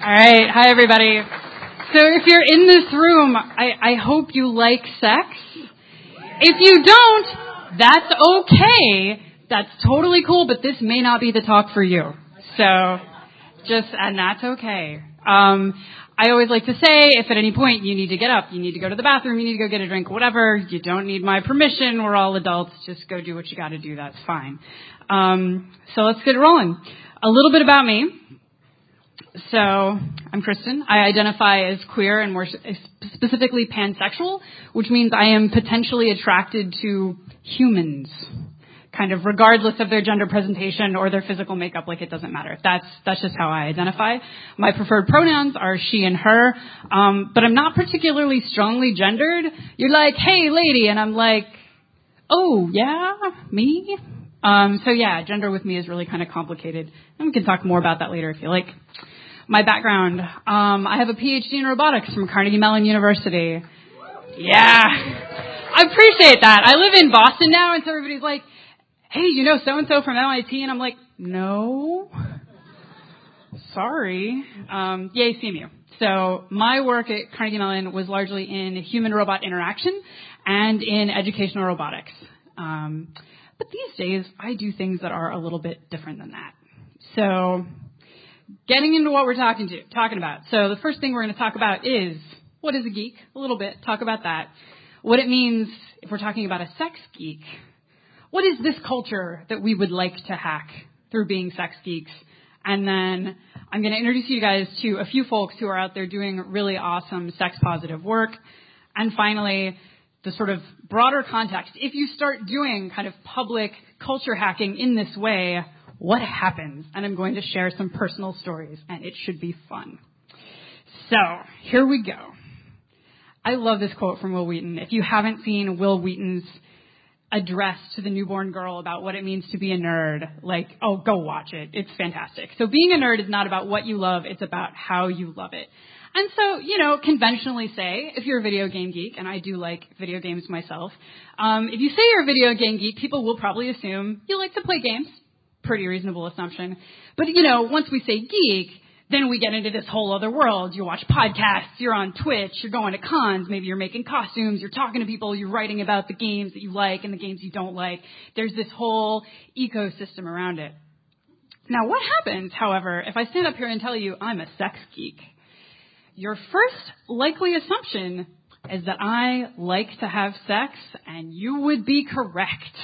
All right. Hi, everybody. So if you're in this room, I hope you like sex. If you don't, that's okay. That's totally cool, but this may not be the talk for you. And that's okay. I always like to say, if at any point you need to get up, you need to go to the bathroom, you need to go get a drink, whatever, you don't need my permission. We're all adults. Just go do what you got to do. That's fine. So let's get rolling. A little bit about me. So I'm Kristen. I identify as queer and more specifically pansexual, which means I am potentially attracted to humans, kind of regardless of their gender presentation or their physical makeup. Like, it doesn't matter. That's just how I identify. My preferred pronouns are she and her, but I'm not particularly strongly gendered. You're like, hey, lady, and I'm like, oh, yeah, me? So yeah, gender with me is really kind of complicated, and we can talk more about that later if you like. My background, I have a PhD in robotics from Carnegie Mellon University. Yeah, I appreciate that. I live in Boston now, and so everybody's like, hey, you know so-and-so from MIT? And I'm like, no, sorry. Yay, CMU. So my work at Carnegie Mellon was largely in human-robot interaction and in educational robotics. But these days, I do things that are a little bit different than that. So getting into what we're talking about. So the first thing we're going to talk about is, what is a geek? A little bit. Talk about that. What it means if we're talking about a sex geek. What is this culture that we would like to hack through being sex geeks? And then I'm going to introduce you guys to a few folks who are out there doing really awesome sex-positive work. And finally, the sort of broader context. If you start doing kind of public culture hacking in this way, what happens? And I'm going to share some personal stories, and it should be fun. So here we go. I love this quote from Wil Wheaton. If you haven't seen Wil Wheaton's address to the newborn girl about what it means to be a nerd, go watch it. It's fantastic. So being a nerd is not about what you love. It's about how you love it. And so, conventionally say, if you're a video game geek, and I do like video games myself, if you say you're a video game geek, people will probably assume you like to play games. Pretty reasonable assumption. But, once we say geek, then we get into this whole other world. You watch podcasts, you're on Twitch, you're going to cons, maybe you're making costumes, you're talking to people, you're writing about the games that you like and the games you don't like. There's this whole ecosystem around it. Now, what happens, however, if I stand up here and tell you I'm a sex geek? Your first likely assumption is that I like to have sex, and you would be correct.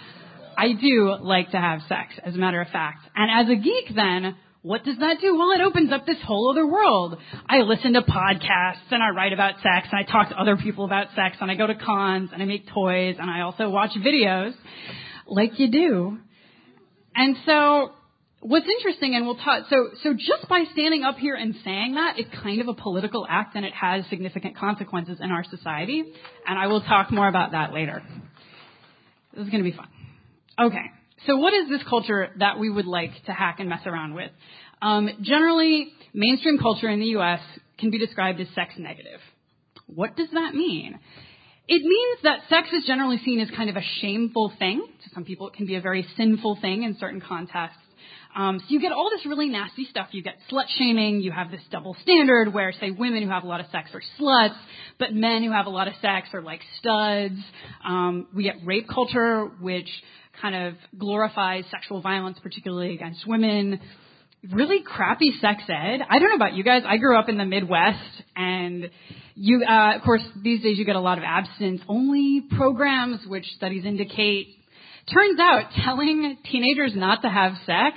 I do like to have sex, as a matter of fact. And as a geek, then, what does that do? Well, it opens up this whole other world. I listen to podcasts, and I write about sex, and I talk to other people about sex, and I go to cons, and I make toys, and I also watch videos, like you do. And so what's interesting, and we'll talk, so just by standing up here and saying that, it's kind of a political act, and it has significant consequences in our society, and I will talk more about that later. This is going to be fun. Okay, so what is this culture that we would like to hack and mess around with? Generally, mainstream culture in the U.S. can be described as sex negative. What does that mean? It means that sex is generally seen as kind of a shameful thing. To some people, it can be a very sinful thing in certain contexts. So you get all this really nasty stuff. You get slut shaming. You have this double standard where, say, women who have a lot of sex are sluts, but men who have a lot of sex are like studs. We get rape culture, which kind of glorifies sexual violence, particularly against women. Really crappy sex ed. I don't know about you guys. I grew up in the Midwest, and you, of course, these days you get a lot of abstinence-only programs, which studies indicate. Turns out, telling teenagers not to have sex,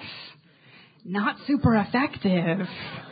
not super effective.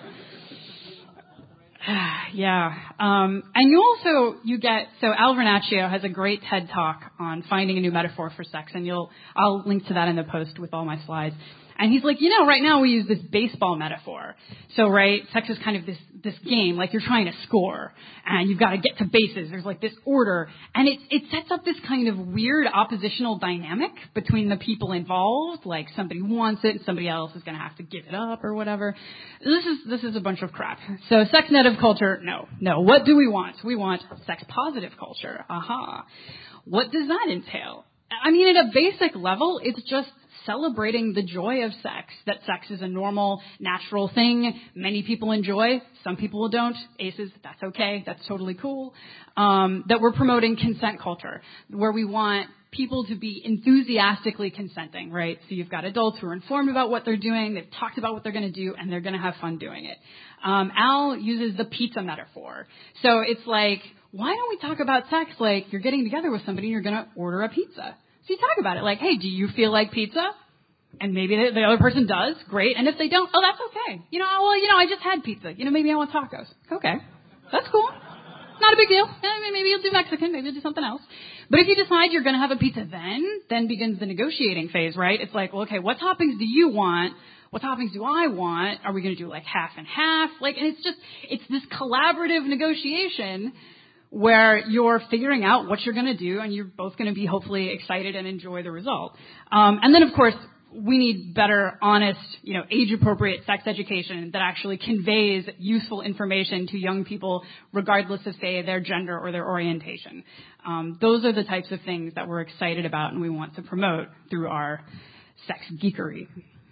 Yeah. And you get, so Al Vernaccio has a great TED Talk on finding a new metaphor for sex, and I'll link to that in the post with all my slides. And he's like, right now we use this baseball metaphor. So, right, sex is kind of this game, like you're trying to score, and you've got to get to bases. There's like this order, and it sets up this kind of weird oppositional dynamic between the people involved, like somebody wants it and somebody else is going to have to give it up or whatever. This is a bunch of crap. So sex negative culture, no. What do we want? We want sex positive culture. Aha. What does that entail? I mean, at a basic level, it's just celebrating the joy of sex, that sex is a normal, natural thing many people enjoy, some people don't. Aces, that's okay, that's totally cool. That we're promoting consent culture, where we want people to be enthusiastically consenting, right? So you've got adults who are informed about what they're doing, they've talked about what they're going to do, and they're going to have fun doing it. Al uses the pizza metaphor. So it's like, why don't we talk about sex like you're getting together with somebody and you're going to order a pizza? So you talk about it like, hey, do you feel like pizza? And maybe the other person does. Great. And if they don't, oh, that's okay. I just had pizza. Maybe I want tacos. Okay. That's cool. Not a big deal. Maybe you'll do Mexican. Maybe you'll do something else. But if you decide you're going to have a pizza, then begins the negotiating phase, right? It's like, well, okay, what toppings do you want? What toppings do I want? Are we going to do like half and half? And it's this collaborative negotiation where you're figuring out what you're going to do, and you're both going to be hopefully excited and enjoy the result. And then, of course, we need better, honest, age-appropriate sex education that actually conveys useful information to young people, regardless of, say, their gender or their orientation. Those are the types of things that we're excited about and we want to promote through our sex geekery.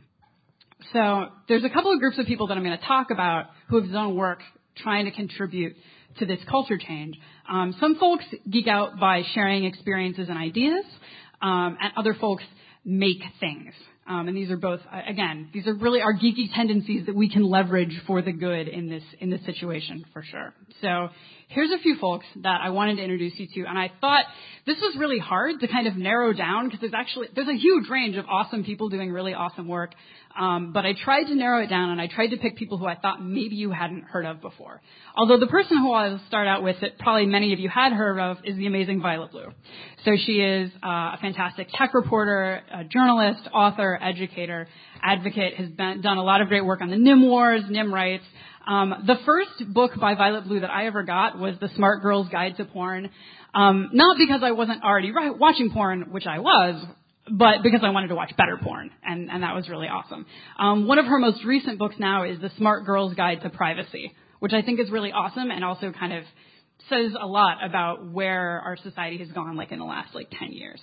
So there's a couple of groups of people that I'm going to talk about who have done work trying to contribute to this culture change. Some folks geek out by sharing experiences and ideas, and other folks make things. And these are both, these are really our geeky tendencies that we can leverage for the good in this situation, for sure. So here's a few folks that I wanted to introduce you to, and I thought this was really hard to kind of narrow down because there's a huge range of awesome people doing really awesome work. But I tried to narrow it down, and I tried to pick people who I thought maybe you hadn't heard of before. Although the person who I'll start out with that probably many of you had heard of is the amazing Violet Blue. So she is a fantastic tech reporter, a journalist, author, educator, advocate, has done a lot of great work on the NIM Wars, NIM rights. The first book by Violet Blue that I ever got was The Smart Girl's Guide to Porn. Not because I wasn't already watching porn, which I was, but because I wanted to watch better porn, and that was really awesome. One of her most recent books now is The Smart Girl's Guide to Privacy, which I think is really awesome and also kind of says a lot about where our society has gone, like in the last 10 years.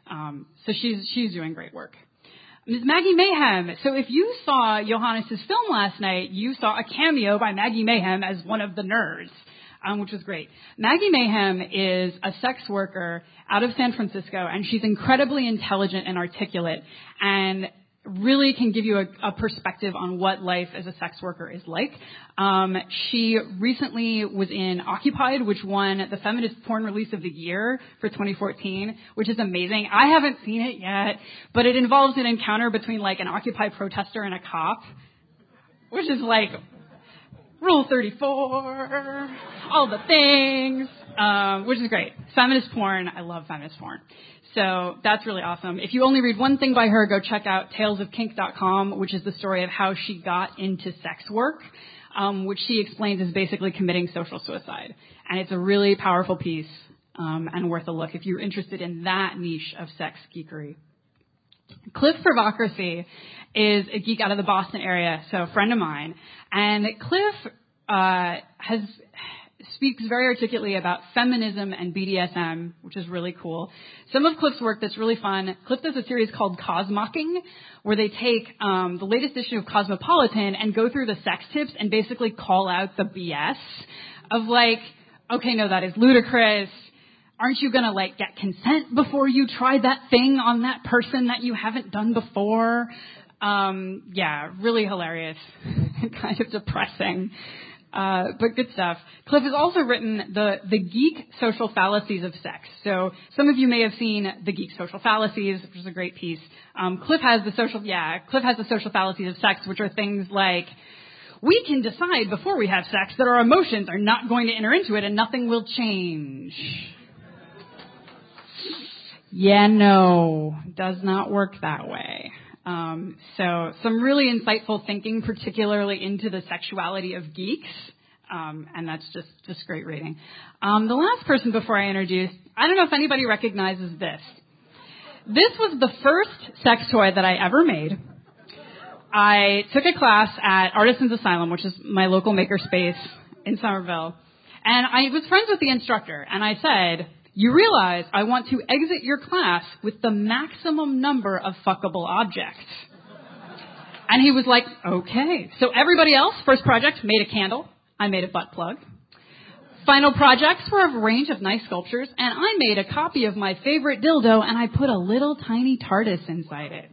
So she's doing great work. Ms. Maggie Mayhem. So if you saw Johannes' film last night, you saw a cameo by Maggie Mayhem as one of the nerds. Which was great. Maggie Mayhem is a sex worker out of San Francisco, and she's incredibly intelligent and articulate and really can give you a perspective on what life as a sex worker is like. She recently was in Occupied, which won the Feminist Porn Release of the Year for 2014, which is amazing. I haven't seen it yet, but it involves an encounter between an Occupy protester and a cop, which is Rule 34, all the things, which is great. Feminist porn, I love feminist porn. So that's really awesome. If you only read one thing by her, go check out talesofkink.com, which is the story of how she got into sex work, which she explains is basically committing social suicide. And it's a really powerful piece and worth a look if you're interested in that niche of sex geekery. Cliff Provocracy is a geek out of the Boston area, so a friend of mine. And Cliff speaks very articulately about feminism and BDSM, which is really cool. Some of Cliff's work that's really fun, Cliff does a series called Cosmocking, where they take the latest issue of Cosmopolitan and go through the sex tips and basically call out the BS of okay, no, that is ludicrous. Aren't you going to get consent before you try that thing on that person that you haven't done before? Really hilarious, kind of depressing, but good stuff. Cliff has also written the Geek Social Fallacies of Sex. So some of you may have seen The Geek Social Fallacies, which is a great piece. Cliff has the social fallacies of sex, which are things like, we can decide before we have sex that our emotions are not going to enter into it and nothing will change. Yeah, no, does not work that way. So some really insightful thinking, particularly into the sexuality of geeks. And that's just great reading. The last person before I introduce, I don't know if anybody recognizes this. This was the first sex toy that I ever made. I took a class at Artisans Asylum, which is my local makerspace in Somerville. And I was friends with the instructor. And I said, You realize I want to exit your class with the maximum number of fuckable objects. And he was like, okay. So everybody else, first project, made a candle. I made a butt plug. Final projects were a range of nice sculptures, and I made a copy of my favorite dildo, and I put a little tiny TARDIS inside it.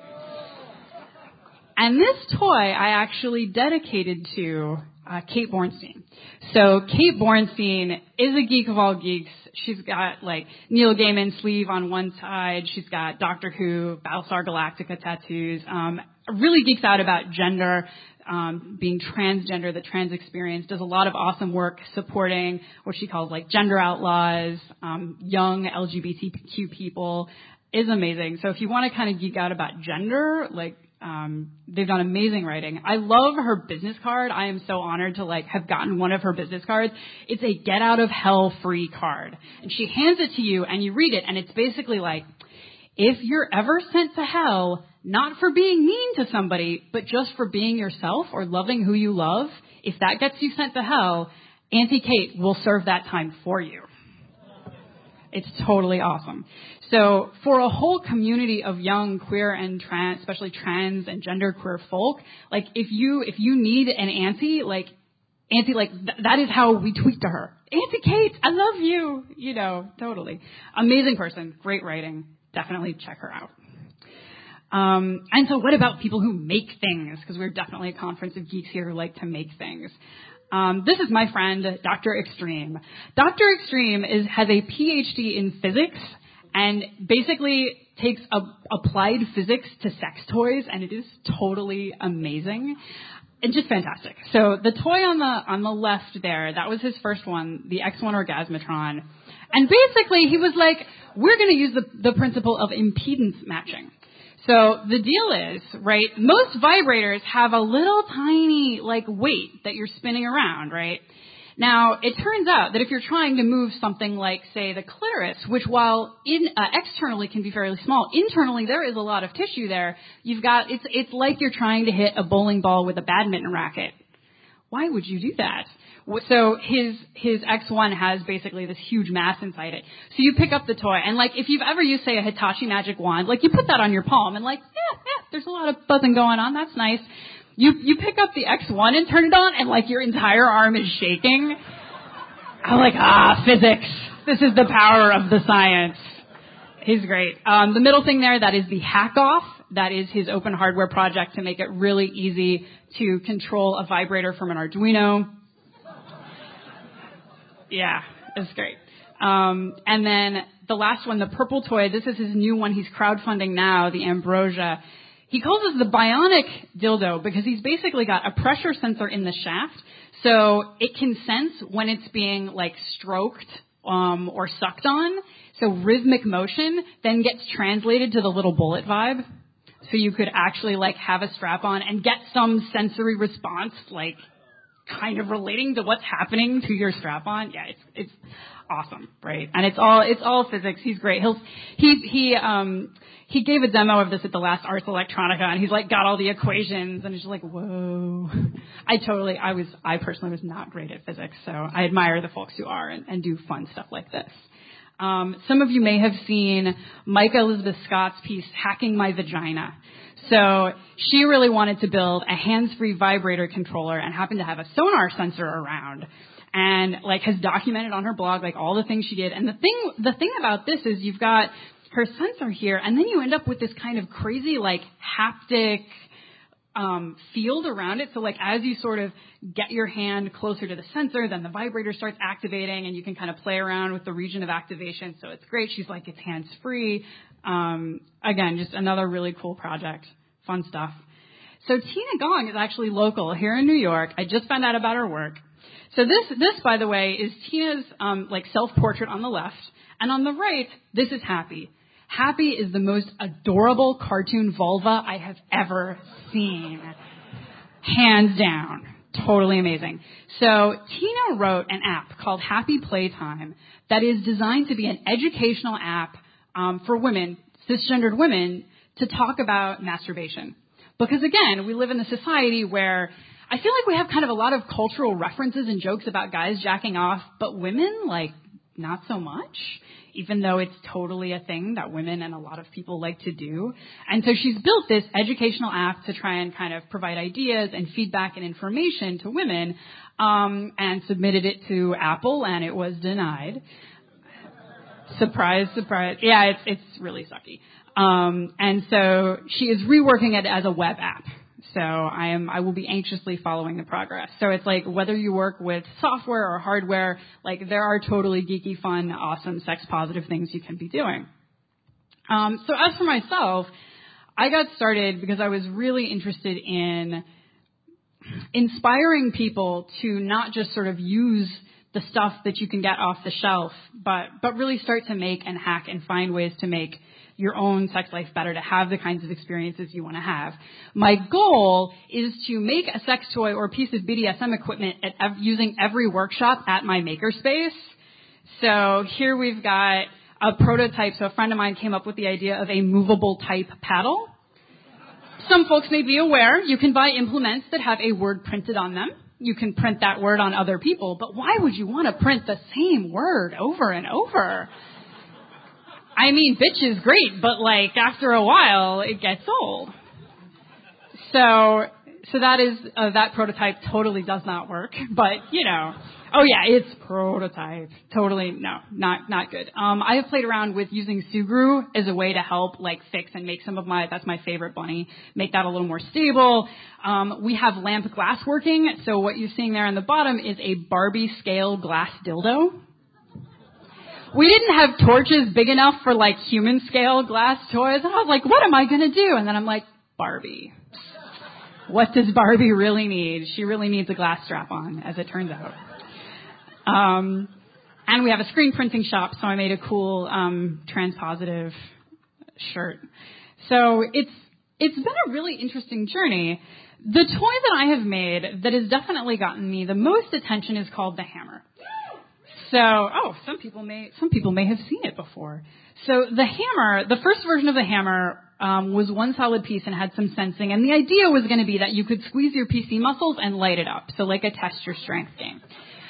And this toy I actually dedicated to Kate Bornstein. So Kate Bornstein is a geek of all geeks. She's got like Neil Gaiman's sleeve on one side. She's got Doctor Who, Battlestar Galactica tattoos. Really geeks out about gender, being transgender, the trans experience. Does a lot of awesome work supporting what she calls like gender outlaws, young LGBTQ people. Is amazing. So if you want to kind of geek out about gender, like they've done amazing writing. I love her business card. I am so honored to like have gotten one of her business cards. It's a get out of hell free card. And she hands it to you and you read it and it's basically like, if you're ever sent to hell, not for being mean to somebody, but just for being yourself or loving who you love, if that gets you sent to hell, Auntie Kate will serve that time for you. It's totally awesome. So for a whole community of young queer and trans, especially trans and genderqueer folk, like if you need an auntie, that is how we tweet to her. Auntie Kate, I love you. You know, totally. Amazing person. Great writing. Definitely check her out. And so what about people who make things? Because we're definitely a conference of geeks here who like to make things. This is my friend, Dr. Extreme. Dr. Extreme has a PhD in physics and basically takes applied physics to sex toys, and it is totally amazing and just fantastic. So the toy on the left there, that was his first one, the X1 Orgasmatron. And basically he was like, we're going to use the principle of impedance matching. So the deal is, right, most vibrators have a little tiny, like, weight that you're spinning around, right? Now, it turns out that if you're trying to move something like, say, the clitoris, which while externally can be fairly small, internally there is a lot of tissue there. It's like you're trying to hit a bowling ball with a badminton racket. Why would you do that? So his X1 has basically this huge mass inside it. So you pick up the toy, and like if you've ever used, say, a Hitachi Magic Wand, like you put that on your palm, and like, there's a lot of buzzing going on. That's nice. You pick up the X1 and turn it on, and like your entire arm is shaking. I'm like, physics. This is the power of the science. He's great. The middle thing there, that is the Hack-Off. That is his open hardware project to make it really easy to control a vibrator from an Arduino. Yeah, it's great. And then the last one, the purple toy, this is his new one. He's crowdfunding now, the Ambrosia. He calls this the bionic dildo because he's basically got a pressure sensor in the shaft. So it can sense when it's being like stroked or sucked on. So rhythmic motion then gets translated to the little bullet vibe. So you could actually like have a strap on and get some sensory response, like kind of relating to what's happening to your strap on. Yeah, it's awesome, right? And it's all physics. He's great. He gave a demo of this at the last Ars Electronica, and he's like got all the equations, and it's just like, whoa. I personally was not great at physics, so I admire the folks who are and do fun stuff like this. Some of you may have seen Micah Elizabeth Scott's piece, Hacking My Vagina. So she really wanted to build a hands-free vibrator controller and happened to have a sonar sensor around and like has documented on her blog like all the things she did. And the thing about this is you've got her sensor here and then you end up with this kind of crazy like haptic field around it. So like as you sort of get your hand closer to the sensor, then the vibrator starts activating and you can kind of play around with the region of activation. So it's great. She's like, it's hands-free. Again, just another really cool project. Fun stuff. So Tina Gong is actually local here in New York. I just found out about her work. So this, by the way, is Tina's like self-portrait on the left. And on the right, this is Happy. Happy is the most adorable cartoon vulva I have ever seen. Hands down. Totally amazing. So Tina wrote an app called Happy Playtime that is designed to be an educational app for women, cisgendered women, to talk about masturbation. Because again, we live in a society where I feel like we have kind of a lot of cultural references and jokes about guys jacking off, but women, like, not so much, even though it's totally a thing that women and a lot of people like to do. And so she's built this educational app to try and kind of provide ideas and feedback and information to women, and submitted it to Apple, and it was denied. Surprise, surprise. Yeah, it's really sucky. And so she is reworking it as a web app. So I will be anxiously following the progress. So it's like whether you work with software or hardware, like there are totally geeky, fun, awesome, sex positive things you can be doing. So as for myself, I got started because I was really interested in inspiring people to not just sort of use the stuff that you can get off the shelf, but really start to make and hack and find ways to make your own sex life better, to have the kinds of experiences you want to have. My goal is to make a sex toy or a piece of BDSM equipment using every workshop at my makerspace. So here we've got a prototype. So a friend of mine came up with the idea of a movable type paddle. Some folks may be aware you can buy implements that have a word printed on them. You can print that word on other people, but why would you want to print the same word over and over? I mean, bitch is great, but like after a while, it gets old. So that prototype totally does not work, but you know, oh yeah, it's prototype. Totally, no, not good. I have played around with using Sugru as a way to help like fix and make that's my favorite bunny, make that a little more stable. We have lamp glass working, so what you're seeing there on the bottom is a Barbie scale glass dildo. We didn't have torches big enough for like human scale glass toys. And I was like, what am I going to do? And then I'm like, Barbie. What does Barbie really need? She really needs a glass strap on, as it turns out. And we have a screen printing shop, so I made a cool transpositive shirt. So it's been a really interesting journey. The toy that I have made that has definitely gotten me the most attention is called the Hammer. So, some people may have seen it before. So the Hammer, the first version of the Hammer was one solid piece and had some sensing, and the idea was going to be that you could squeeze your PC muscles and light it up, so like a test your strength game.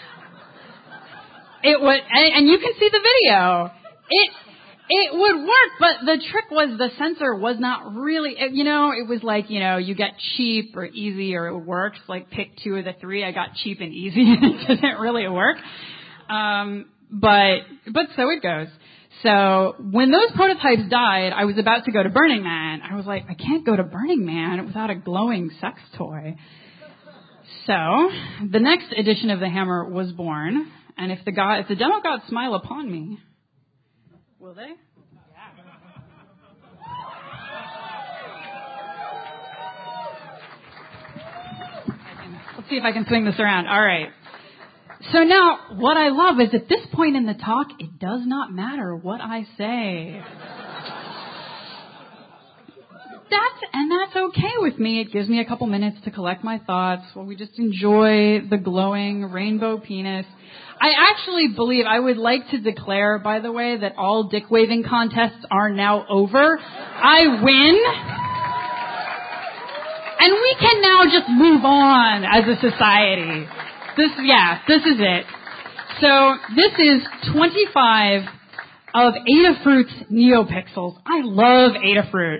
It would, and you can see the video. It would work, but the trick was the sensor was not really, it was like, you get cheap or easy or it works, like pick two of the three. I got cheap and easy and it didn't really work. But so it goes. So when those prototypes died, I was about to go to Burning Man. I was like, I can't go to Burning Man without a glowing sex toy. So the next edition of the Hammer was born. And if the demo gods smile upon me, will they? Let's see if I can swing this around. All right. So now, what I love is at this point in the talk, it does not matter what I say. That's okay with me. It gives me a couple minutes to collect my thoughts while we just enjoy the glowing rainbow penis. I actually believe, I would like to declare, by the way, that all dick-waving contests are now over. I win. And we can now just move on as a society. This is it. So this is 25 of Adafruit's NeoPixels. I love Adafruit.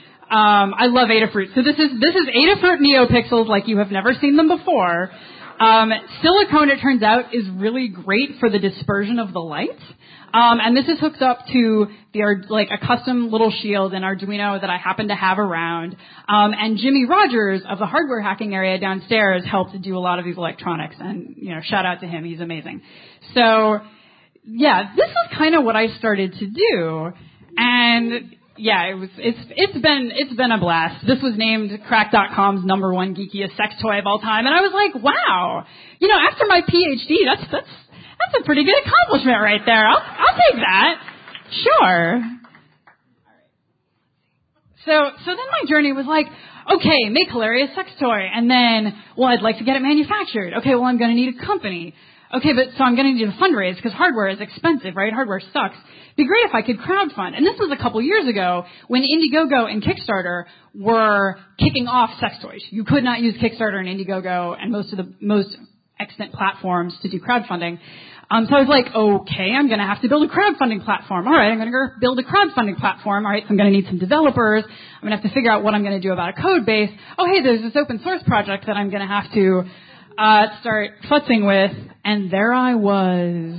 So this is Adafruit NeoPixels like you have never seen them before. Silicone, it turns out, is really great for the dispersion of the light. And this is hooked up to a custom little shield and Arduino that I happen to have around. And Jimmy Rogers of the hardware hacking area downstairs helped do a lot of these electronics. And, shout out to him. He's amazing. So, yeah, this is kind of what I started to do. And yeah, it's been a blast. This was named Crack.com's #1 geekiest sex toy of all time. And I was like, wow, after my PhD, that's a pretty good accomplishment right there. I'll take that. Sure. So then my journey was like, okay, make hilarious sex toy. And then, I'd like to get it manufactured. Okay, I'm going to need a company. Okay, so I'm going to need a fundraise because hardware is expensive, right? Hardware sucks. It'd be great if I could crowdfund. And this was a couple years ago when Indiegogo and Kickstarter were kicking off sex toys. You could not use Kickstarter and Indiegogo, and most extant platforms to do crowdfunding. So I was like, okay, I'm going to have to build a crowdfunding platform. All right, I'm going to go build a crowdfunding platform. All right, so I'm going to need some developers. I'm going to have to figure out what I'm going to do about a code base. Oh, hey, there's this open source project that I'm going to have to start futzing with. And there I was.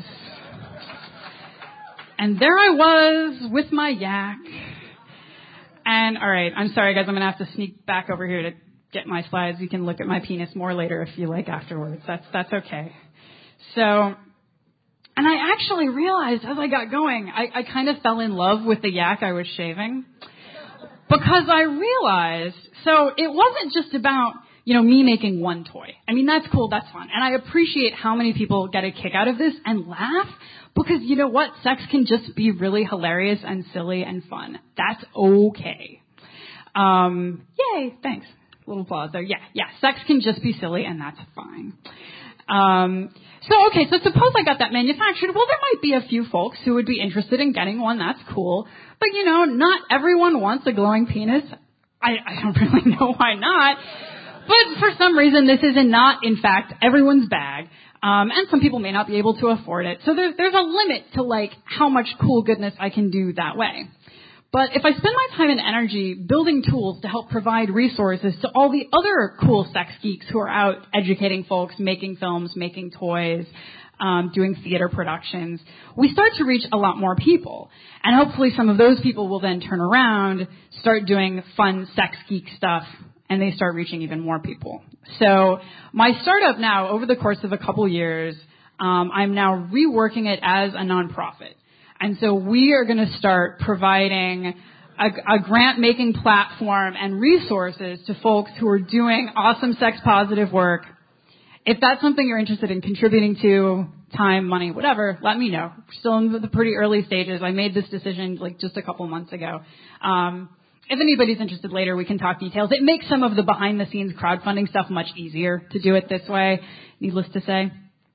And there I was with my yak. And all right, I'm sorry, guys. I'm going to have to sneak back over here to get my slides. You can look at my penis more later if you like afterwards. That's okay. So, and I actually realized as I got going, I kind of fell in love with the yak I was shaving. Because I realized, so it wasn't just about, me making one toy. I mean, that's cool, that's fun. And I appreciate how many people get a kick out of this and laugh. Because you know what? Sex can just be really hilarious and silly and fun. That's okay. Yay, thanks. A little applause there. Yeah, sex can just be silly and that's fine. So suppose I got that manufactured. Well, there might be a few folks who would be interested in getting one. That's cool. But, not everyone wants a glowing penis. I don't really know why not. But for some reason, this is not, in fact, everyone's bag. And some people may not be able to afford it. So there's a limit to, how much cool goodness I can do that way. But if I spend my time and energy building tools to help provide resources to all the other cool sex geeks who are out educating folks, making films, making toys, doing theater productions, we start to reach a lot more people. And hopefully some of those people will then turn around, start doing fun sex geek stuff, and they start reaching even more people. So my startup now, over the course of a couple years, I'm now reworking it as a nonprofit. And so we are going to start providing a grant-making platform and resources to folks who are doing awesome sex-positive work. If that's something you're interested in contributing to, time, money, whatever, let me know. We're still in the pretty early stages. I made this decision just a couple months ago. If anybody's interested later, we can talk details. It makes some of the behind-the-scenes crowdfunding stuff much easier to do it this way, needless to say.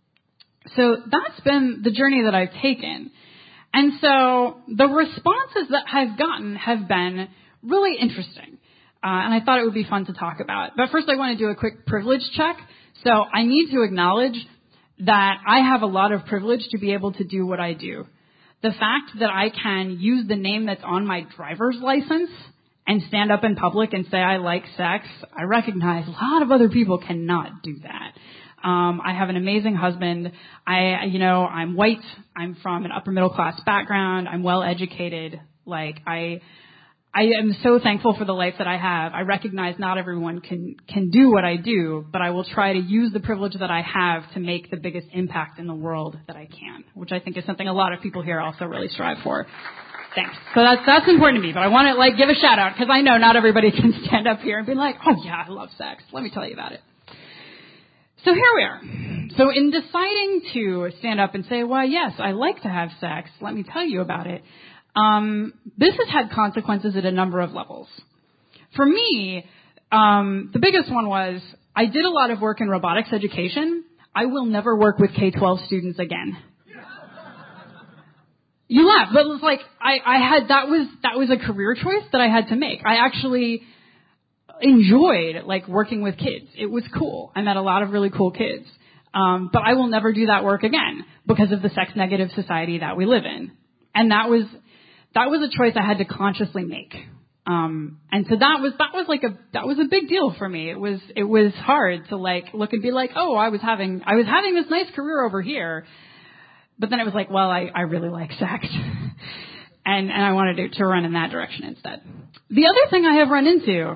So that's been the journey that I've taken. And so the responses that I've gotten have been really interesting. And I thought it would be fun to talk about. But first I want to do a quick privilege check. So I need to acknowledge that I have a lot of privilege to be able to do what I do. The fact that I can use the name that's on my driver's license and stand up in public and say I like sex, I recognize a lot of other people cannot do that. I have an amazing husband. I'm white. I'm from an upper middle class background. I'm well educated. I am so thankful for the life that I have. I recognize not everyone can do what I do, but I will try to use the privilege that I have to make the biggest impact in the world that I can, which I think is something a lot of people here also really strive for. Thanks. So that's important to me, but I want to give a shout out because I know not everybody can stand up here and be like, oh yeah, I love sex. Let me tell you about it. So here we are. So in deciding to stand up and say, well, yes, I like to have sex, let me tell you about it, this has had consequences at a number of levels. For me, the biggest one was I did a lot of work in robotics education. I will never work with K-12 students again. You laugh, but it was that was a career choice that I had to make. I actually enjoyed working with kids. It was cool. I met a lot of really cool kids. But I will never do that work again because of the sex negative society that we live in. And that was a choice I had to consciously make. And so that was a big deal for me. It was hard to look and be like, oh, I was having this nice career over here. But then it was well, I really like sex. and I wanted to run in that direction instead. The other thing I have run into,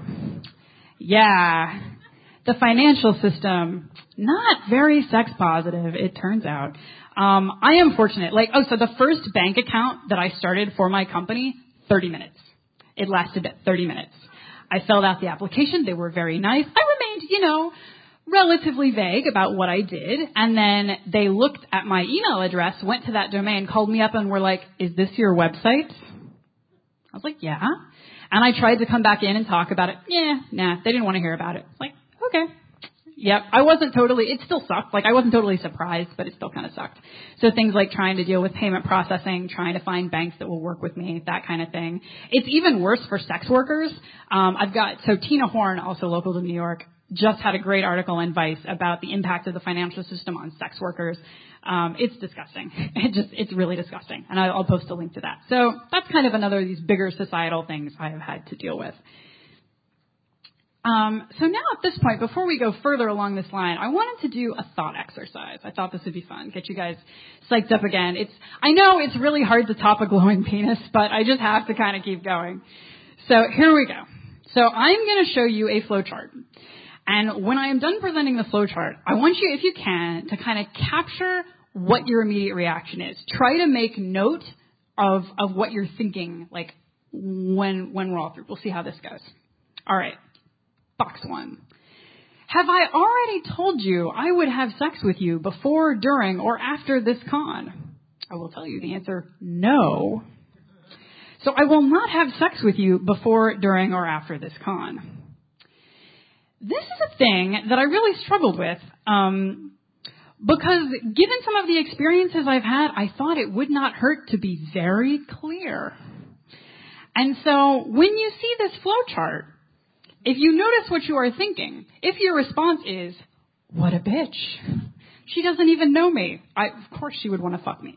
the financial system, not very sex positive, it turns out. I am fortunate. So the first bank account that I started for my company, 30 minutes. It lasted 30 minutes. I filled out the application. They were very nice. I remained, relatively vague about what I did. And then they looked at my email address, went to that domain, called me up and were like, is this your website? I was like, yeah. And I tried to come back in and talk about it. They didn't want to hear about it. Okay. Yep. It still sucked. I wasn't totally surprised, but it still kind of sucked. So things like trying to deal with payment processing, trying to find banks that will work with me, that kind of thing. It's even worse for sex workers. Tina Horn, also local to New York, just had a great article in Vice about the impact of the financial system on sex workers. It's disgusting. It's really disgusting. And I'll post a link to that. So that's kind of another of these bigger societal things I have had to deal with. So now at this point, before we go further along this line, I wanted to do a thought exercise. I thought this would be fun. Get you guys psyched up again. I know it's really hard to top a glowing penis, but I just have to kind of keep going. So here we go. So I'm going to show you a flowchart. And when I am done presenting the flowchart, I want you, if you can, to kind of capture what your immediate reaction is. Try to make note of what you're thinking, like when we're all through. We'll see how this goes. All right. Box 1. Have I already told you I would have sex with you before, during, or after this con? I will tell you the answer, no. So I will not have sex with you before, during, or after this con. This is a thing that I really struggled with because given some of the experiences I've had, I thought it would not hurt to be very clear. And so when you see this flowchart, if you notice what you are thinking, if your response is, what a bitch, she doesn't even know me, of course she would want to fuck me.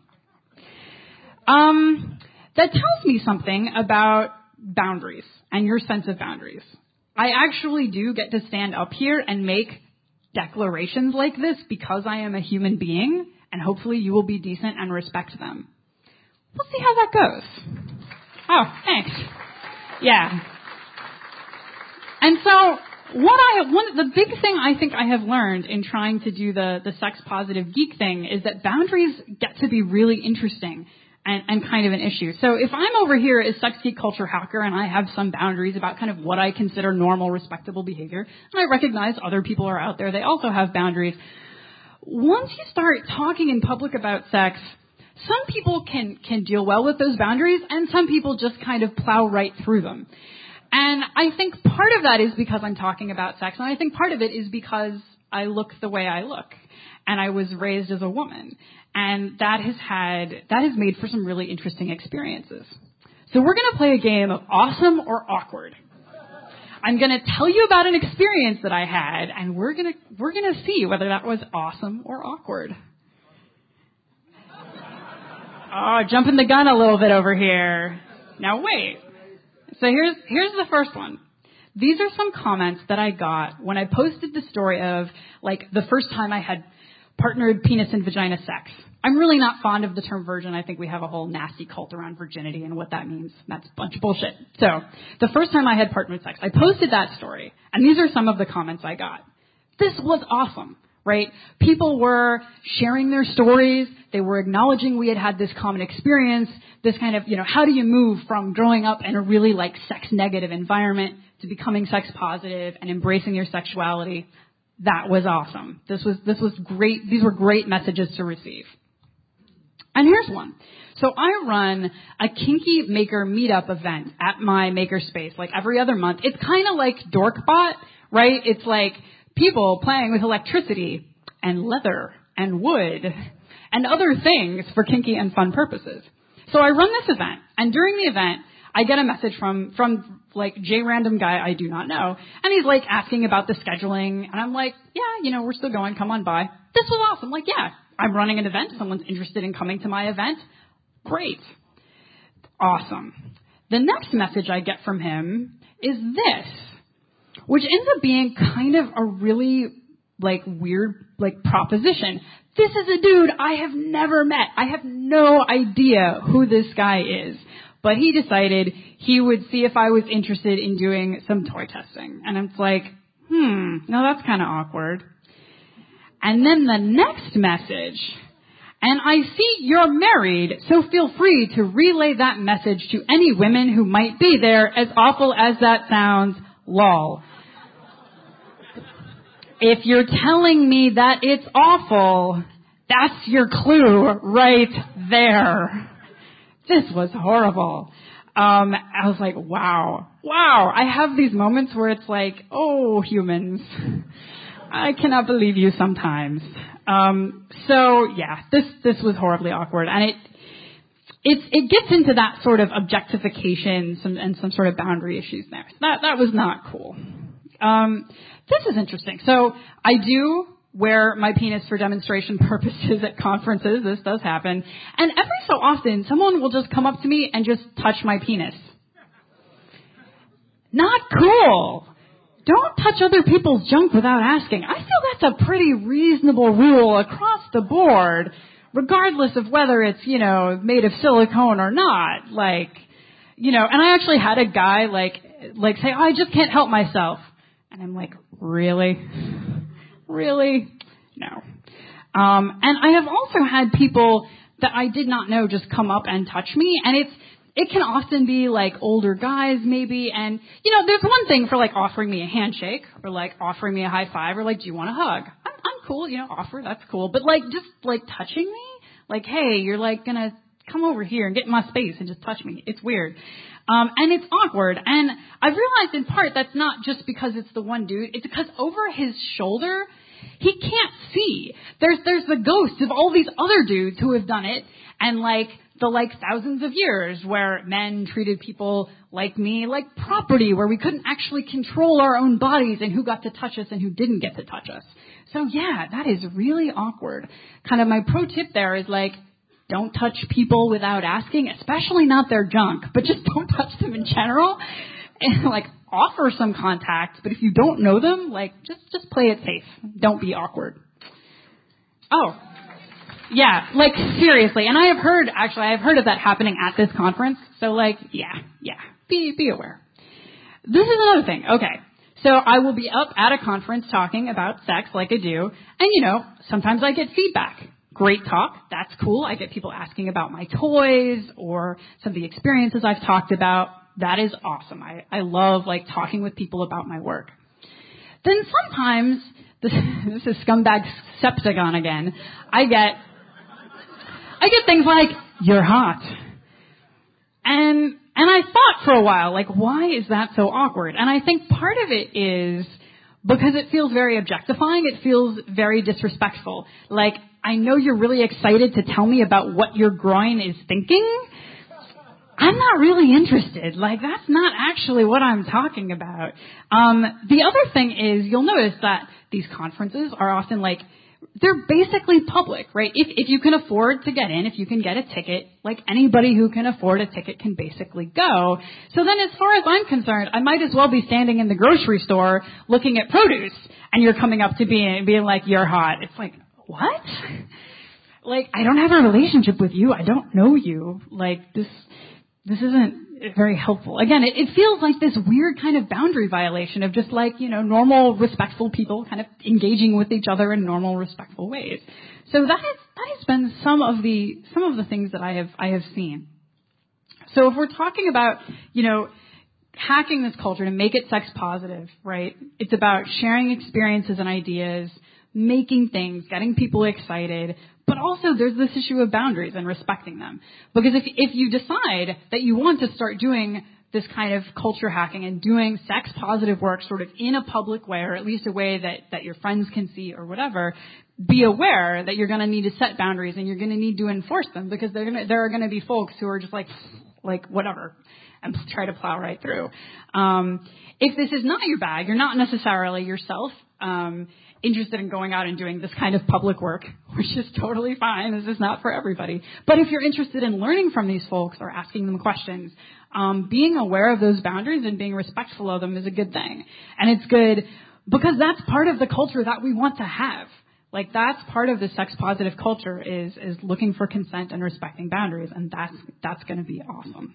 That tells me something about boundaries and your sense of boundaries. I actually do get to stand up here and make declarations like this because I am a human being, and hopefully you will be decent and respect them. We'll see how that goes. Oh, thanks. Yeah. And so the big thing I think I have learned in trying to do the sex positive geek thing is that boundaries get to be really interesting and kind of an issue. So if I'm over here as sex geek culture hacker and I have some boundaries about kind of what I consider normal, respectable behavior, and I recognize other people are out there, they also have boundaries. Once you start talking in public about sex, some people can deal well with those boundaries and some people just kind of plow right through them. And I think part of that is because I'm talking about sex, and I think part of it is because I look the way I look, and I was raised as a woman, and that has made for some really interesting experiences. So we're going to play a game of awesome or awkward. I'm going to tell you about an experience that I had, and we're going to see whether that was awesome or awkward. Oh, jumping the gun a little bit over here. Now wait. So here's the first one. These are some comments that I got when I posted the story of, like, the first time I had partnered penis and vagina sex. I'm really not fond of the term virgin. I think we have a whole nasty cult around virginity and what that means. That's a bunch of bullshit. So the first time I had partnered sex, I posted that story, and these are some of the comments I got. This was awesome, right? People were sharing their stories. They were acknowledging we had this common experience, this kind of, how do you move from growing up in a really, like, sex-negative environment to becoming sex-positive and embracing your sexuality. That was awesome. This was great. These were great messages to receive. And here's one. So I run a kinky maker meetup event at my makerspace, like every other month. It's kind of like Dorkbot, right? It's like people playing with electricity and leather and wood and other things for kinky and fun purposes. So I run this event, and during the event, I get a message from like J random guy I do not know, and he's like asking about the scheduling, and I'm like, yeah, we're still going, come on by. This was awesome. Like, yeah, I'm running an event. Someone's interested in coming to my event. Great. Awesome. The next message I get from him is this, which ends up being kind of a really, like, weird, like, proposition. This is a dude I have never met. I have no idea who this guy is. But he decided he would see if I was interested in doing some toy testing. And it's like, no, that's kind of awkward. And then the next message, and I see you're married, so feel free to relay that message to any women who might be there, as awful as that sounds, lol. If you're telling me that it's awful, that's your clue right there. This was horrible. I was like, wow. I have these moments where it's like, oh, humans, I cannot believe you sometimes. So yeah, this was horribly awkward, and it gets into that sort of objectification and some sort of boundary issues there. So that was not cool. this is interesting. So I do wear my penis for demonstration purposes at conferences. This does happen. And every so often, someone will just come up to me and just touch my penis. Not cool. Don't touch other people's junk without asking. I feel that's a pretty reasonable rule across the board, regardless of whether it's, made of silicone or not. And I actually had a guy say, I just can't help myself. And I'm like, really? Really? No. And I have also had people that I did not know just come up and touch me, and it can often be older guys maybe, and there's one thing for offering me a handshake or offering me a high five or do you want a hug? I'm cool, offer, that's cool. But just touching me, hey, you're gonna come over here and get in my space and just touch me. It's weird. And it's awkward. And I've realized in part that's not just because it's the one dude. It's because over his shoulder, he can't see. There's the ghosts of all these other dudes who have done it. And the thousands of years where men treated people like me like property, where we couldn't actually control our own bodies and who got to touch us and who didn't get to touch us. So yeah, that is really awkward. Kind of my pro tip there is don't touch people without asking, especially not their junk, but just don't touch them in general. And offer some contact, but if you don't know them, just play it safe. Don't be awkward. Oh, yeah, seriously. And I have heard of that happening at this conference. So be aware. This is another thing. Okay. So I will be up at a conference talking about sex like I do. And sometimes I get feedback. Great talk. That's cool. I get people asking about my toys or some of the experiences I've talked about. That is awesome. I love talking with people about my work. Then sometimes, this is scumbag Septagon again, I get things like, you're hot. And I thought for a while, why is that so awkward? And I think part of it is because it feels very objectifying. It feels very disrespectful. I know you're really excited to tell me about what your groin is thinking. I'm not really interested. That's not actually what I'm talking about. The other thing is you'll notice that these conferences are often they're basically public, right? If you can afford to get in, if you can get a ticket, anybody who can afford a ticket can basically go. So then as far as I'm concerned, I might as well be standing in the grocery store looking at produce and you're coming up to me and being you're hot. It's what? I don't have a relationship with you. I don't know you. This isn't very helpful. Again, it feels like this weird kind of boundary violation of just normal, respectful people kind of engaging with each other in normal, respectful ways. So that has been some of the things that I have seen. So if we're talking about, hacking this culture to make it sex positive, right? It's about sharing experiences and ideas, making things, getting people excited, but also there's this issue of boundaries and respecting them. Because if you decide that you want to start doing this kind of culture hacking and doing sex positive work sort of in a public way, or at least a way that your friends can see or whatever, be aware that you're going to need to set boundaries and you're going to need to enforce them, because there are going to be folks who are just whatever, and try to plow right through. If this is not your bag, you're not necessarily yourself interested in going out and doing this kind of public work, which is totally fine. This is not for everybody. But if you're interested in learning from these folks or asking them questions, being aware of those boundaries and being respectful of them is a good thing. And it's good because that's part of the culture that we want to have. That's part of the sex positive culture is looking for consent and respecting boundaries, and that's going to be awesome.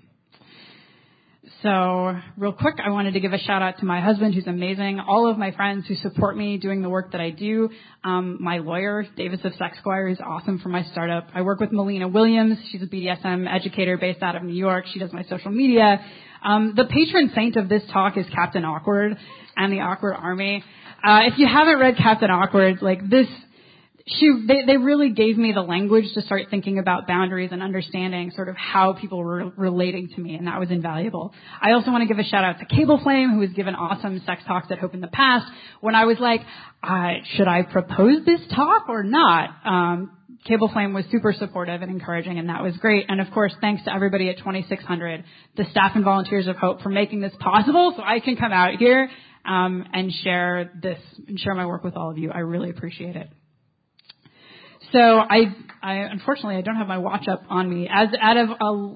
So real quick, I wanted to give a shout out to my husband, who's amazing. All of my friends who support me doing the work that I do. My lawyer, Davis of Sex Squire, is awesome for my startup. I work with Melina Williams. She's a BDSM educator based out of New York. She does my social media. The patron saint of this talk is Captain Awkward and the Awkward Army. If you haven't read Captain Awkward, they really gave me the language to start thinking about boundaries and understanding sort of how people were relating to me, and that was invaluable. I also want to give a shout out to Cable Flame, who has given awesome sex talks at Hope in the past. When I was should I propose this talk or not? Cable Flame was super supportive and encouraging, and that was great. And of course, thanks to everybody at 2600, the staff and volunteers of Hope, for making this possible so I can come out here and share my work with all of you. I really appreciate it. So I unfortunately I don't have my watch up on me. As out of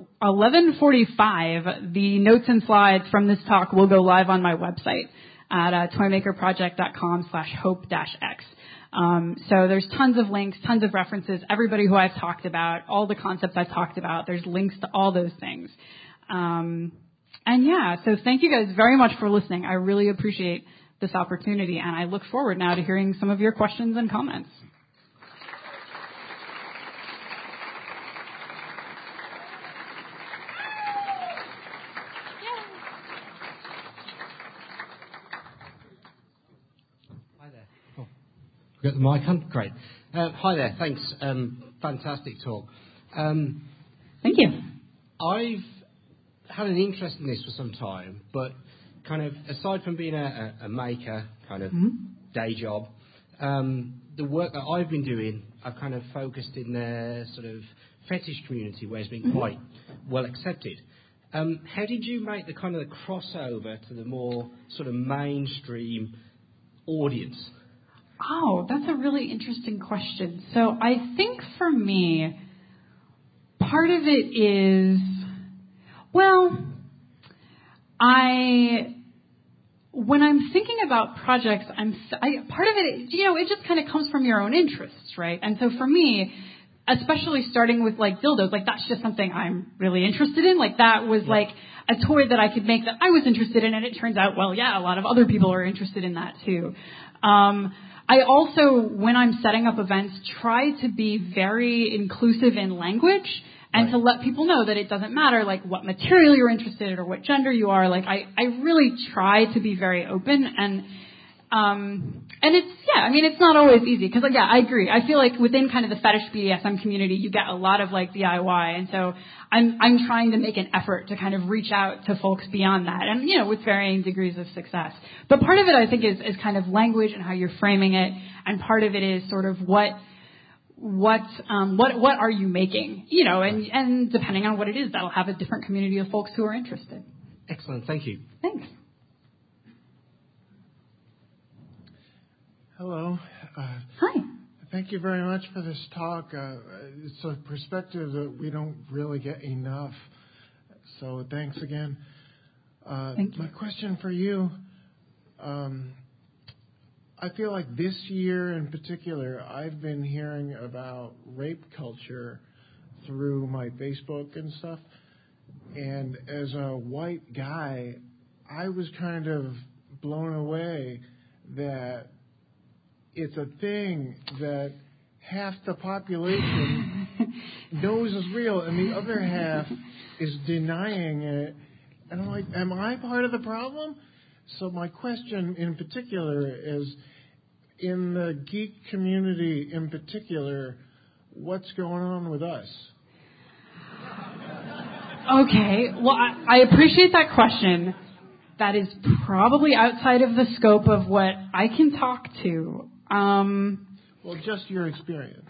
11:45, the notes and slides from this talk will go live on my website at toymakerproject.com/hope-x. So there's tons of links, tons of references, everybody who I've talked about, all the concepts I've talked about. There's links to all those things. And yeah, so thank you guys very much for listening. I really appreciate this opportunity, and I look forward now to hearing some of your questions and comments. Got the mic on? Great. Hi there. Thanks. Fantastic talk. Thank you. I've had an interest in this for some time, but kind of aside from being a maker kind of day job, the work that I've been doing, I've kind of focused in the sort of fetish community where it's been quite well accepted. How did you make the kind of the crossover to the more sort of mainstream audience? Oh, that's a really interesting question. So I think for me, part of it is, when I'm thinking about projects, part of it, it just kind of comes from your own interests, right? And so for me, especially starting with like dildos, like that's just something I'm really interested in. Like that was like a toy that I could make that I was interested in, and it turns out, a lot of other people are interested in that too. I also, when I'm setting up events, try to be very inclusive in language and to let people know that it doesn't matter like what material you're interested in or what gender you are. Like I really try to be very open and it's not always easy because I agree. I feel like within kind of the fetish BDSM community, you get a lot of like DIY, and so I'm trying to make an effort to kind of reach out to folks beyond that, and with varying degrees of success. But part of it, I think, is kind of language and how you're framing it, and part of it is sort of what are you making, and depending on what it is, that'll have a different community of folks who are interested. Excellent, thank you. Thanks. Hello. Hi. Thank you very much for this talk. It's a perspective that we don't really get enough. So thanks again. Thank you. My question for you, I feel like this year in particular, I've been hearing about rape culture through my Facebook and stuff. And as a white guy, I was kind of blown away that it's a thing that half the population knows is real and the other half is denying it. And I'm like, am I part of the problem? So my question in particular is, in the geek community in particular, what's going on with us? Okay, well, I appreciate that question. That is probably outside of the scope of what I can talk to. Well, just your experience.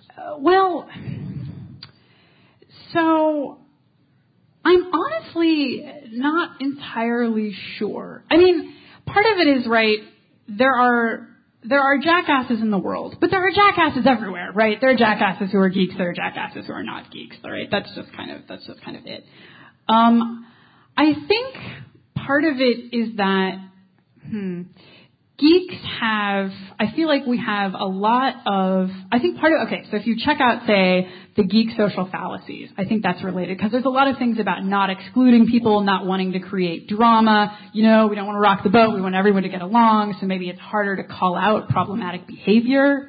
So I'm honestly not entirely sure. I mean, part of it is, right, there are jackasses in the world, but there are jackasses everywhere, right? There are jackasses who are geeks, there are jackasses who are not geeks, right? That's just kind of it. I think part of it is that, geeks I feel like we have a lot of, so if you check out, say, the geek social fallacies, I think that's related, because there's a lot of things about not excluding people, not wanting to create drama, we don't want to rock the boat, we want everyone to get along, so maybe it's harder to call out problematic behavior.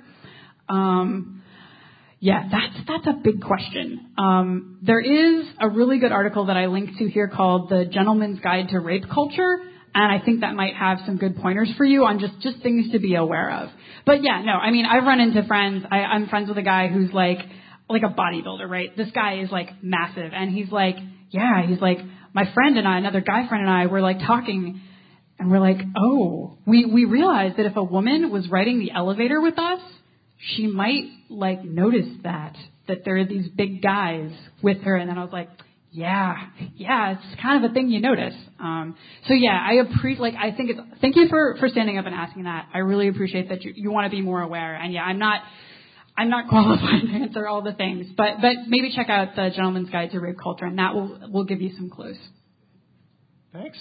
That's a big question. There is a really good article that I linked to here called The Gentleman's Guide to Rape Culture, and I think that might have some good pointers for you on just things to be aware of. But I've run into friends. I'm friends with a guy who's like a bodybuilder, right? This guy is like massive, and he's like, my friend and I, another guy friend and I, were like talking, and we're like, we realized that if a woman was riding the elevator with us, she might like notice that there are these big guys with her. And then I was like, Yeah, it's kind of a thing you notice. So yeah, thank you for standing up and asking that. I really appreciate that you want to be more aware. And yeah, I'm not qualified to answer all the things, but maybe check out the Gentleman's Guide to Rape Culture, and that will give you some clues. Thanks.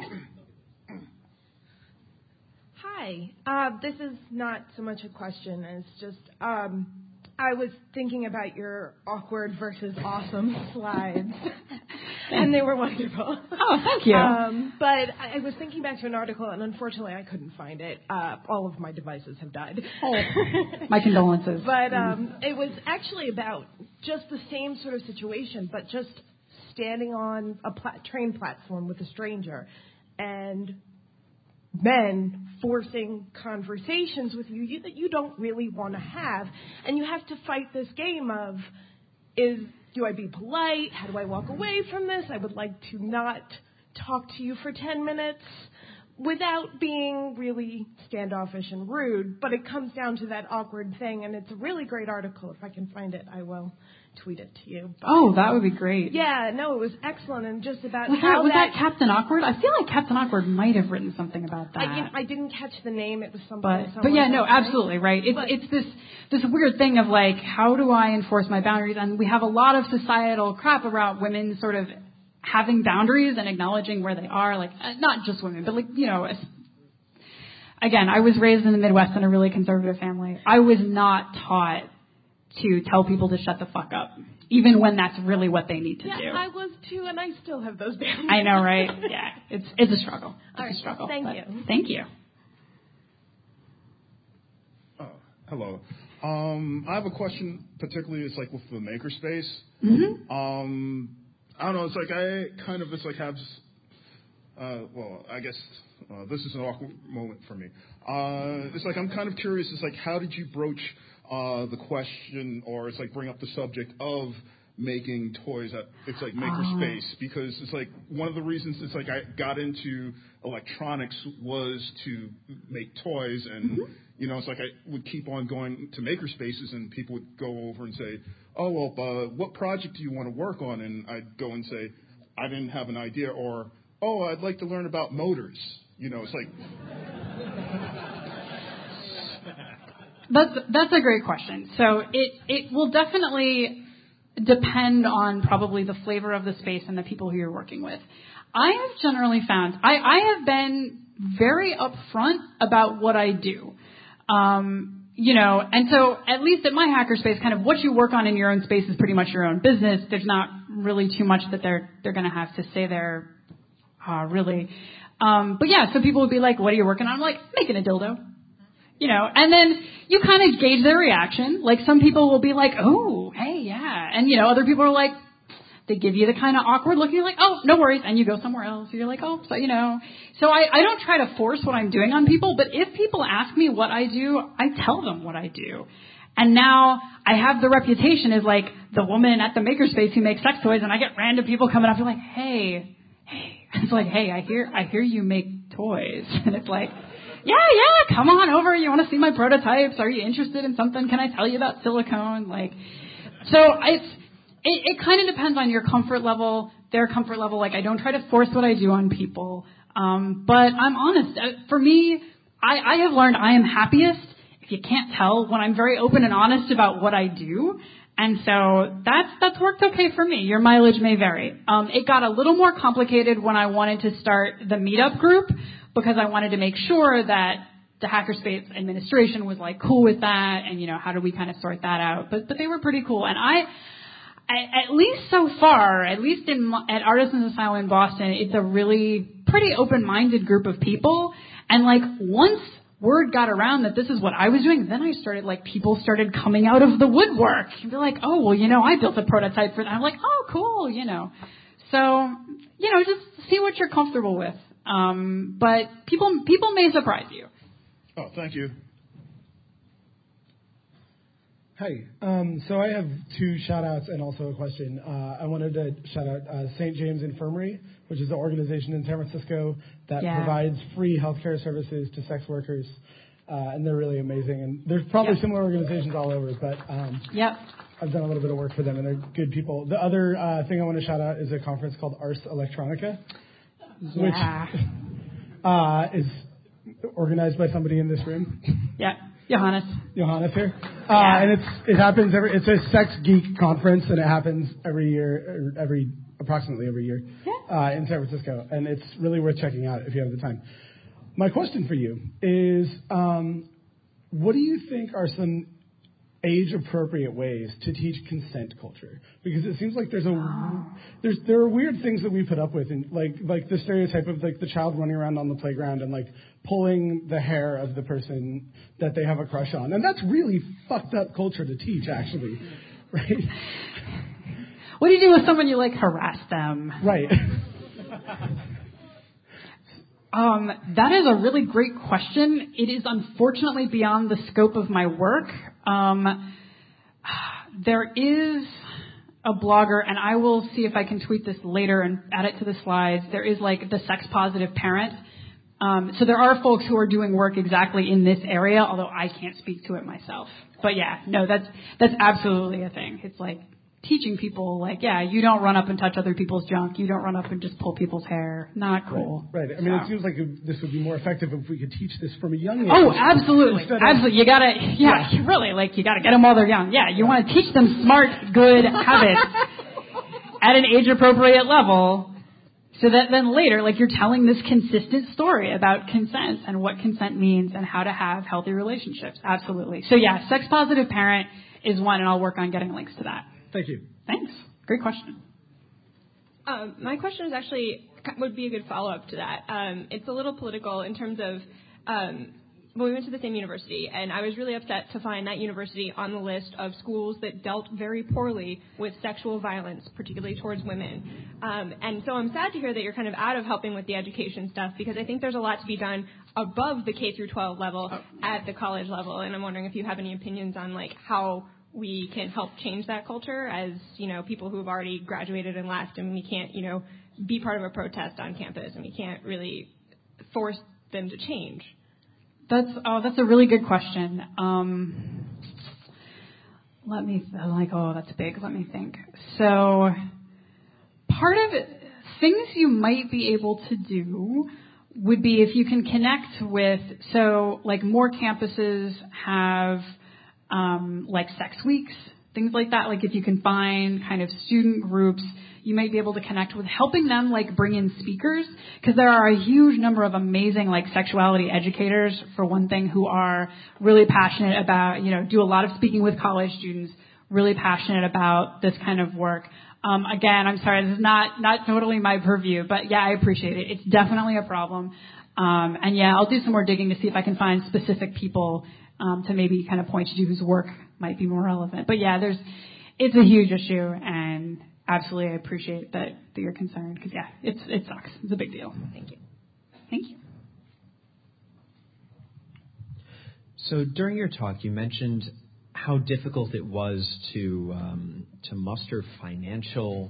Hi. This is not so much a question as just I was thinking about your awkward versus awesome slides, and they were wonderful. Oh, thank you. But I was thinking back to an article, and unfortunately I couldn't find it. All of my devices have died. Oh, my condolences. But it was actually about just the same sort of situation, but just standing on a train platform with a stranger, and men forcing conversations with you that you don't really want to have. And you have to fight this game of, do I be polite? How do I walk away from this? I would like to not talk to you for 10 minutes without being really standoffish and rude. But it comes down to that awkward thing, and it's a really great article. If I can find it, I will tweet it to you. But that would be great. Yeah, no, it was excellent, and just about was that Captain Awkward? I feel like Captain Awkward might have written something about that. I didn't catch the name. It was something. But yeah, no, absolutely right. It's this weird thing of like, how do I enforce my boundaries? And we have a lot of societal crap about women sort of having boundaries and acknowledging where they are. Like, not just women, but like, again, I was raised in the Midwest in a really conservative family. I was not taught to tell people to shut the fuck up, even when that's really what they need to do. Yeah, I was too, and I still have those boundaries. I know, right? Yeah, it's a struggle. All right, a struggle. Thank you. Thank you. Hello. I have a question, particularly it's like with the makerspace. Mm-hmm. I don't know. It's like have. I guess this is an awkward moment for me. It's like I'm kind of curious. It's like, how did you broach the question, or it's like bring up the subject of making toys at it's like makerspace? Because it's like one of the reasons it's like I got into electronics was to make toys, and it's like I would keep on going to makerspaces, and people would go over and say, oh well, what project do you want to work on? And I'd go and say I didn't have an idea, or oh, I'd like to learn about motors. It's like. That's a great question. So it will definitely depend on probably the flavor of the space and the people who you're working with. I have generally found I have been very upfront about what I do. And so at least at my hackerspace, kind of what you work on in your own space is pretty much your own business. There's not really too much that they're going to have to say there, really. But yeah, so people would be like, what are you working on? I'm like, making a dildo. And then you kind of gauge their reaction. Like some people will be like, oh, hey, yeah. And, other people are like, they give you the kind of awkward look. And you're like, oh, no worries. And you go somewhere else. You're like, oh, so, So I don't try to force what I'm doing on people. But if people ask me what I do, I tell them what I do. And now I have the reputation as like the woman at the makerspace who makes sex toys. And I get random people coming up and like, hey. It's like, hey, I hear you make toys. And it's like, yeah, come on over. You want to see my prototypes? Are you interested in something? Can I tell you about silicone? So it kind of depends on your comfort level, their comfort level. Like I don't try to force what I do on people. But I'm honest. For me, I have learned I am happiest, if you can't tell, when I'm very open and honest about what I do. And so that's worked okay for me. Your mileage may vary. It got a little more complicated when I wanted to start the meetup group, because I wanted to make sure that the Hackerspace administration was like cool with that, and how do we kind of sort that out? But they were pretty cool, and I at least so far, at least at Artisans Asylum in Boston, it's a really pretty open-minded group of people, and like once word got around that this is what I was doing, then I started people started coming out of the woodwork and be like, oh well, I built a prototype for that. I'm like, oh cool, So just see what you're comfortable with. But people may surprise you. Oh, thank you. Hi. So I have two shout-outs and also a question. I wanted to shout out St. James Infirmary, which is an organization in San Francisco that provides free healthcare services to sex workers. and they're really amazing. And there's probably similar organizations all over, but I've done a little bit of work for them, and they're good people. The other thing I want to shout out is a conference called Ars Electronica, which is organized by somebody in this room. Yeah, Johannes here. And it happens it's a sex geek conference, and it happens every year, approximately every year, in San Francisco. And it's really worth checking out if you have the time. My question for you is, what do you think are some age-appropriate ways to teach consent culture? Because it seems like there are weird things that we put up with, and like the stereotype of like the child running around on the playground and like pulling the hair of the person that they have a crush on, and that's really fucked up culture to teach, actually, right? What do you do with someone you like harass them? Right. That is a really great question. It is unfortunately beyond the scope of my work. There is a blogger, and I will see if I can tweet this later and add it to the slides. There is like the sex positive parent. So there are folks who are doing work exactly in this area, although I can't speak to it myself. But yeah, no, that's absolutely a thing. It's like teaching people, like, you don't run up and touch other people's junk. You don't run up and just pull people's hair. Not cool. Right. I mean, it seems like this would be more effective if we could teach this from a young age. Oh, absolutely. Absolutely. You gotta, really, like, you gotta get them while they're young. Yeah, you want to teach them smart, good habits at an age-appropriate level so that then later, like, you're telling this consistent story about consent and what consent means and how to have healthy relationships. Absolutely. So, sex-positive parent is one, and I'll work on getting links to that. Thank you. Thanks. Great question. My question is actually would be a good follow-up to that. It's a little political in terms of we went to the same university, and I was really upset to find that university on the list of schools that dealt very poorly with sexual violence, particularly towards women. And so I'm sad to hear that you're kind of out of helping with the education stuff, because I think there's a lot to be done above the K through 12 level at the college level. And I'm wondering if you have any opinions on like how we can help change that culture as, people who have already graduated and left, and we can't, be part of a protest on campus, and we can't really force them to change. That's a really good question. That's big. Let me think. So part of it, things you might be able to do would be if you can connect with, more campuses have like sex weeks, things like that. Like if you can find kind of student groups, you might be able to connect with helping them like bring in speakers, because there are a huge number of amazing like sexuality educators, for one thing, who are really passionate about, do a lot of speaking with college students, really passionate about this kind of work. Again, I'm sorry, this is not totally my purview, but I appreciate it. It's definitely a problem. And I'll do some more digging to see if I can find specific people to maybe kind of point you to whose work might be more relevant. But it's a huge issue, and absolutely I appreciate that you're concerned, because it sucks. It's a big deal. Thank you. Thank you. So during your talk, you mentioned how difficult it was to muster financial,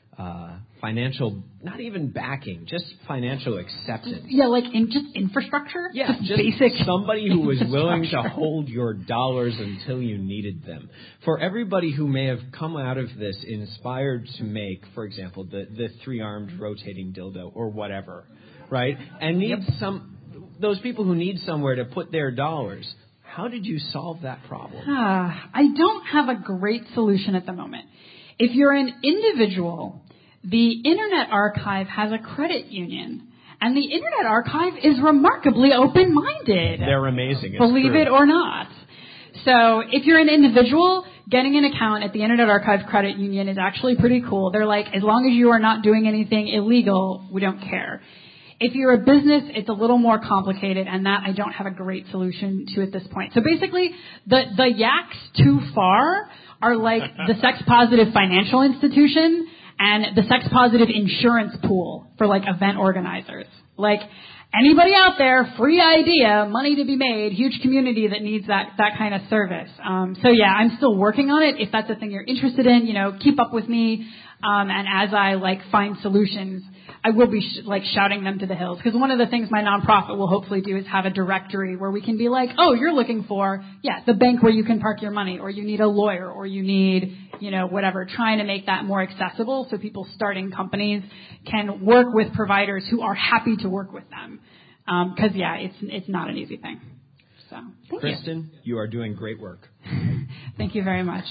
not even backing, just financial acceptance. Yeah, like just infrastructure? Yeah, just basic somebody who was willing to hold your dollars until you needed them. For everybody who may have come out of this inspired to make, for example, the 3-armed rotating dildo or whatever, right? And need those people who need somewhere to put their dollars. How did you solve that problem? I don't have a great solution at the moment. If you're an individual, the Internet Archive has a credit union, and the Internet Archive is remarkably open-minded. They're amazing. Believe it or not. So if you're an individual, getting an account at the Internet Archive Credit Union is actually pretty cool. They're like, as long as you are not doing anything illegal, we don't care. If you're a business, it's a little more complicated, and that I don't have a great solution to at this point. So basically, the yaks too far are like the sex-positive financial institution and the sex-positive insurance pool for like event organizers. Like anybody out there, free idea, money to be made, huge community that needs that kind of service. I'm still working on it. If that's a thing you're interested in, keep up with me. And as I find solutions, I will be shouting them to the hills. Because one of the things my nonprofit will hopefully do is have a directory where we can be like, oh, you're looking for, the bank where you can park your money, or you need a lawyer, or you need, whatever, trying to make that more accessible so people starting companies can work with providers who are happy to work with them. Because, it's not an easy thing. So, thank Kristen, you are doing great work. Thank you very much.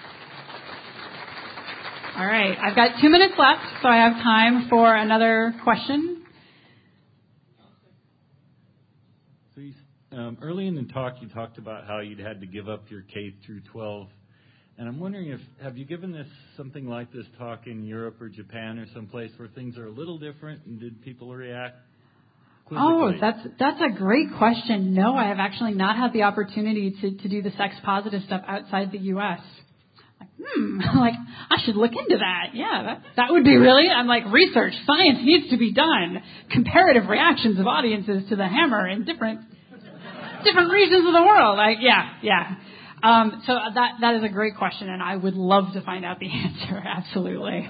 All right, I've got 2 minutes left, so I have time for another question. So early in the talk, you talked about how you'd had to give up your K through 12, and I'm wondering have you given something like this talk in Europe or Japan or someplace where things are a little different, and did people react quizzically? Oh, that's a great question. No, I have actually not had the opportunity to do the sex positive stuff outside the U.S. I should look into that. Yeah, that would be really, I'm like, research, science needs to be done. Comparative reactions of audiences to the hammer in different regions of the world. So that is a great question, and I would love to find out the answer. Absolutely.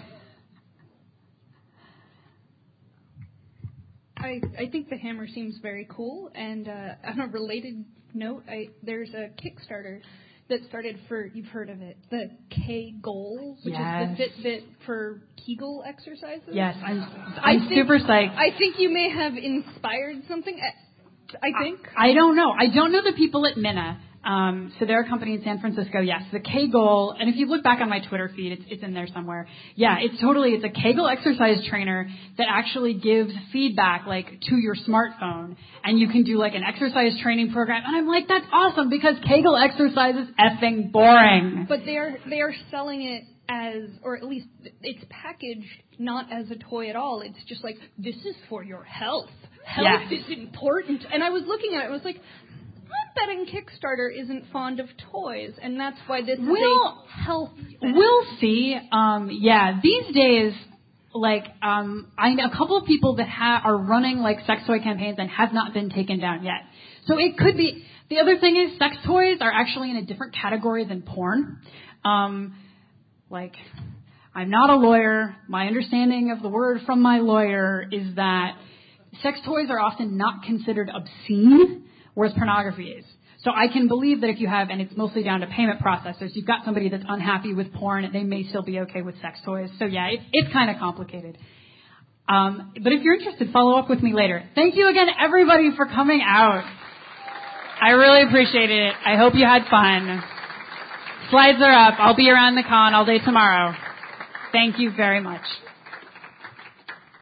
I think the hammer seems very cool, and on a related note, there's a Kickstarter that started you've heard of it, the Kegel, which is the Fitbit for Kegel exercises. Yes, I'm super psyched. I think you may have inspired something. I think. I don't know. I don't know the people at Minna. So they're a company in San Francisco. Yes, the Kegel, and if you look back on my Twitter feed, it's in there somewhere. Yeah, it's a Kegel exercise trainer that actually gives feedback to your smartphone, and you can do an exercise training program. And I'm like, that's awesome because Kegel exercise is effing boring. But they are selling it as, or at least it's packaged not as a toy at all. It's just this is for your health. Health is important. And I was looking at it and I was like, I'm betting Kickstarter isn't fond of toys, and that's why this is a health thing. We'll see. These days, I know a couple of people that are running sex toy campaigns and have not been taken down yet. So it could be. The other thing is sex toys are actually in a different category than porn. I'm not a lawyer. My understanding of the word from my lawyer is that sex toys are often not considered obscene, whereas pornography is. So I can believe that if you have, and it's mostly down to payment processors, you've got somebody that's unhappy with porn, they may still be okay with sex toys. So it's kind of complicated. But if you're interested, follow up with me later. Thank you again, everybody, for coming out. I really appreciate it. I hope you had fun. Slides are up. I'll be around the con all day tomorrow. Thank you very much.